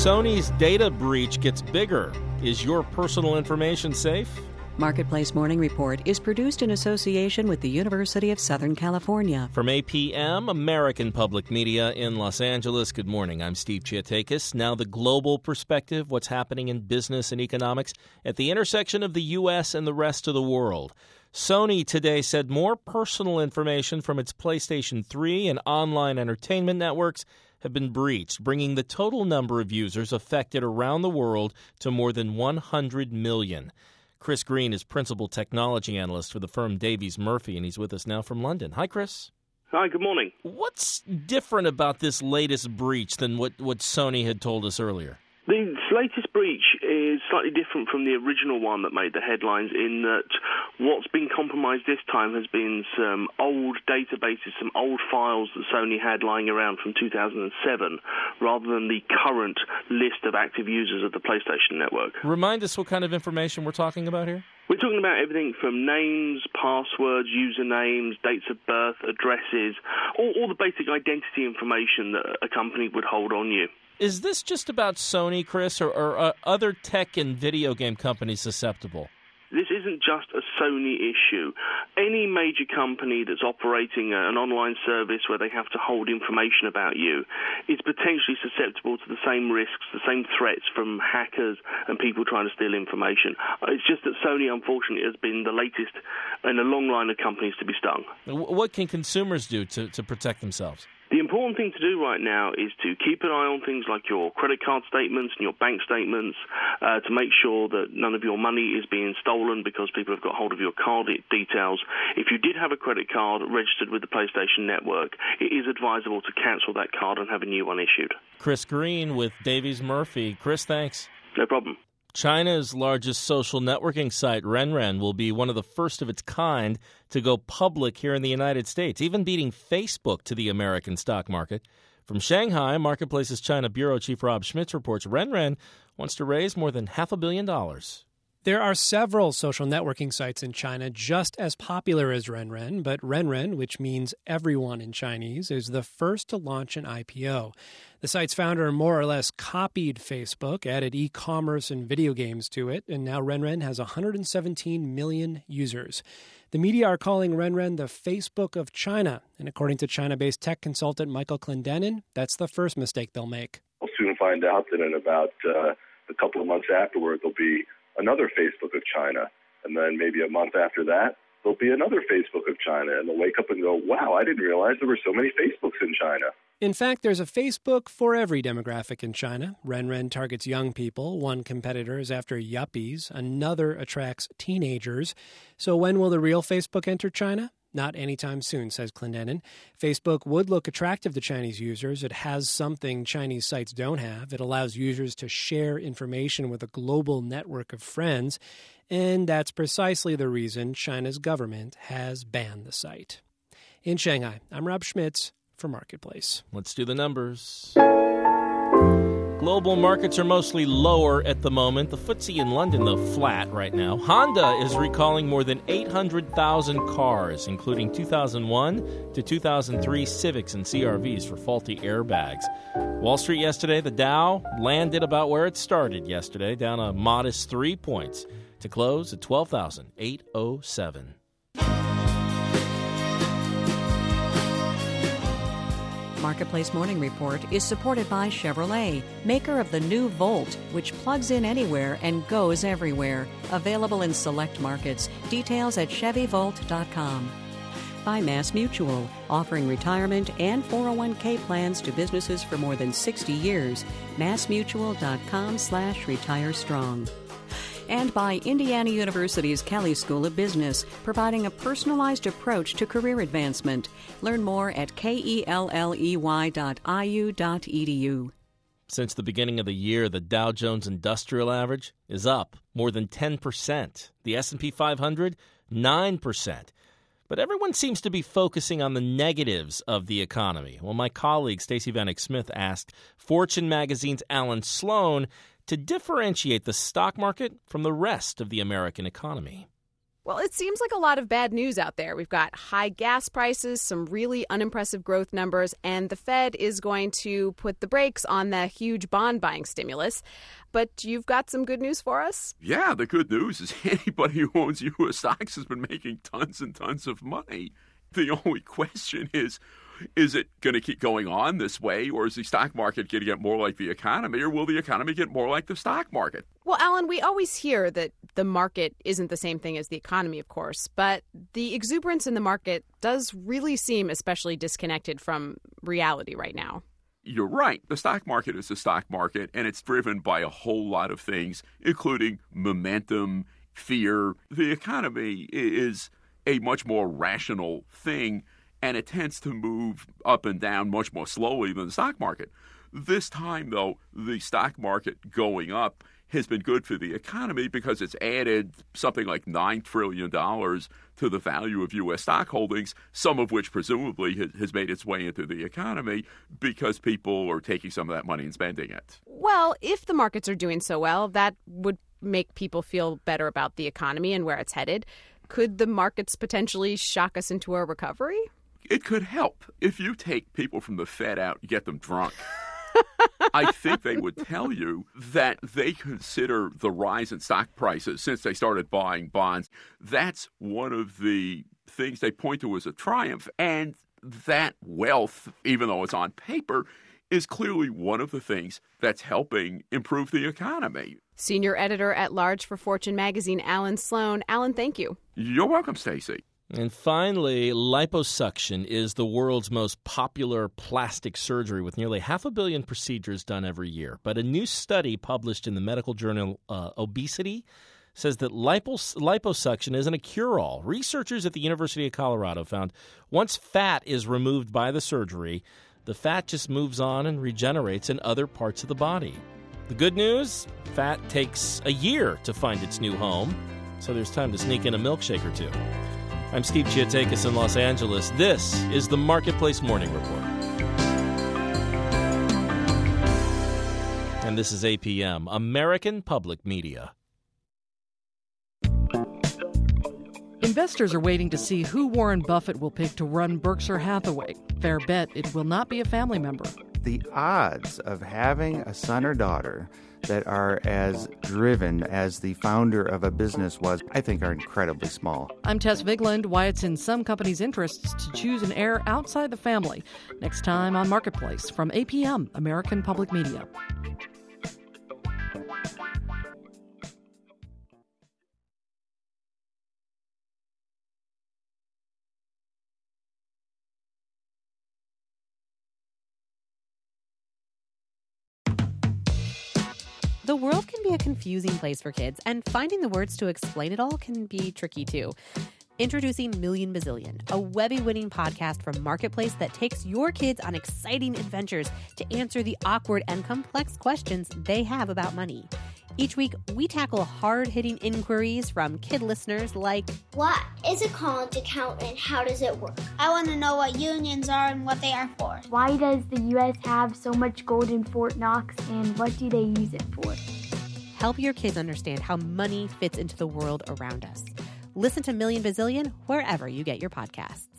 Sony's data breach gets bigger. Is your personal information safe? Marketplace Morning Report is produced in association with the University of Southern California. From APM, American Public Media in Los Angeles, good morning. I'm Steve Chiatakis. Now the global perspective, what's happening in business and economics at the intersection of the U.S. and the rest of the world. Sony today said more personal information from its PlayStation 3 and online entertainment networks have been breached, bringing the total number of users affected around the world to more than 100 million. Chris Green is Principal Technology Analyst for the firm Davies Murphy, and he's with us now from London. Hi, Chris. Hi, good morning. What's different about this latest breach than what Sony had told us earlier? The latest breach is slightly different from the original one that made the headlines in that what's been compromised this time has been some old databases, some old files that Sony had lying around from 2007, rather than the current list of active users of the PlayStation Network. Remind us what kind of information we're talking about here? We're talking about everything from names, passwords, usernames, dates of birth, addresses, all the basic identity information that a company would hold on you. Is this just about Sony, Chris, or are other tech and video game companies susceptible? This isn't just a Sony issue. Any major company that's operating an online service where they have to hold information about you is potentially susceptible to the same risks, the same threats from hackers and people trying to steal information. It's just that Sony, unfortunately, has been the latest in a long line of companies to be stung. What can consumers do to protect themselves? The important thing to do right now is to keep an eye on things like your credit card statements and your bank statements to make sure that none of your money is being stolen because people have got hold of your card details. If you did have a credit card registered with the PlayStation Network, it is advisable to cancel that card and have a new one issued. Chris Green with Davies Murphy. Chris, thanks. No problem. China's largest social networking site, RenRen, will be one of the first of its kind to go public here in the United States, even beating Facebook to the American stock market. From Shanghai, Marketplace's China Bureau Chief Rob Schmitz reports RenRen wants to raise more than $500 million. There are several social networking sites in China just as popular as RenRen, but RenRen, which means everyone in Chinese, is the first to launch an IPO. The site's founder more or less copied Facebook, added e-commerce and video games to it, and now RenRen has 117 million users. The media are calling RenRen the Facebook of China, and according to China-based tech consultant Michael Clendenin, that's the first mistake they'll make. We'll soon find out that in about a couple of months afterward, there'll be another Facebook of China, and then maybe a month after that, there'll be another Facebook of China, and they'll wake up and go, wow, I didn't realize there were so many Facebooks in China. In fact, there's a Facebook for every demographic in China. RenRen targets young people. One competitor is after yuppies. Another attracts teenagers. So when will the real Facebook enter China? Not anytime soon, says Clendenin. Facebook would look attractive to Chinese users. It has something Chinese sites don't have. It allows users to share information with a global network of friends. And that's precisely the reason China's government has banned the site. In Shanghai, I'm Rob Schmitz for Marketplace. Let's do the numbers. Global markets are mostly lower at the moment. The FTSE in London, though, flat right now. Honda is recalling more than 800,000 cars, including 2001 to 2003 Civics and CR-Vs for faulty airbags. Wall Street yesterday, the Dow landed about where it started yesterday, down a modest 3 points to close at 12,807. Marketplace Morning Report is supported by Chevrolet, maker of the new Volt, which plugs in anywhere and goes everywhere. Available in select markets. Details at ChevyVolt.com. By MassMutual, offering retirement and 401k plans to businesses for more than 60 years. MassMutual.com/retirestrong. And by Indiana University's Kelley School of Business, providing a personalized approach to career advancement. Learn more at kelley.iu.edu. Since the beginning of the year, the Dow Jones Industrial Average is up more than 10%. The S&P 500, 9%. But everyone seems to be focusing on the negatives of the economy. Well, my colleague Stacey Vanek Smith asked Fortune magazine's Alan Sloan to differentiate the stock market from the rest of the American economy. Well, it seems like a lot of bad news out there. We've got high gas prices, some really unimpressive growth numbers, and the Fed is going to put the brakes on the huge bond buying stimulus. But you've got some good news for us? Yeah, the good news is anybody who owns U.S. stocks has been making tons and tons of money. The only question is it going to keep going on this way, or is the stock market going to get more like the economy, or will the economy get more like the stock market? Well, Alan, we always hear that the market isn't the same thing as the economy, of course, but the exuberance in the market does really seem especially disconnected from reality right now. You're right. The stock market is the stock market, and it's driven by a whole lot of things, including momentum, fear. The economy is a much more rational thing, and it tends to move up and down much more slowly than the stock market. This time, though, the stock market going up has been good for the economy because it's added something like $9 trillion to the value of U.S. stock holdings, some of which presumably has made its way into the economy because people are taking some of that money and spending it. Well, if the markets are doing so well, that would make people feel better about the economy and where it's headed. Could the markets potentially shock us into a recovery? It could help. If you take people from the Fed out and get them drunk, I think they would tell you that they consider the rise in stock prices since they started buying bonds. That's one of the things they point to as a triumph. And that wealth, even though it's on paper, is clearly one of the things that's helping improve the economy. Senior editor at large for Fortune magazine, Alan Sloan. Alan, thank you. You're welcome, Stacey. And finally, liposuction is the world's most popular plastic surgery with nearly 500 million procedures done every year. But a new study published in the medical journal Obesity says that liposuction isn't a cure-all. Researchers at the University of Colorado found once fat is removed by the surgery, the fat just moves on and regenerates in other parts of the body. The good news? Fat takes a year to find its new home, so there's time to sneak in a milkshake or two. I'm Steve Chiatakis in Los Angeles. This is the Marketplace Morning Report. And this is APM, American Public Media. Investors are waiting to see who Warren Buffett will pick to run Berkshire Hathaway. Fair bet it will not be a family member. The odds of having a son or daughter that are as driven as the founder of a business was, I think, are incredibly small. I'm Tess Vigland. Why it's in some companies' interests to choose an heir outside the family. Next time on Marketplace from APM, American Public Media. The world can be a confusing place for kids, and finding the words to explain it all can be tricky too. Introducing Million Bazillion, a Webby-winning podcast from Marketplace that takes your kids on exciting adventures to answer the awkward and complex questions they have about money. Each week, we tackle hard-hitting inquiries from kid listeners like, what is a college account and how does it work? I want to know what unions are and what they are for. Why does the U.S. have so much gold in Fort Knox and what do they use it for? Help your kids understand how money fits into the world around us. Listen to Million Bazillion wherever you get your podcasts.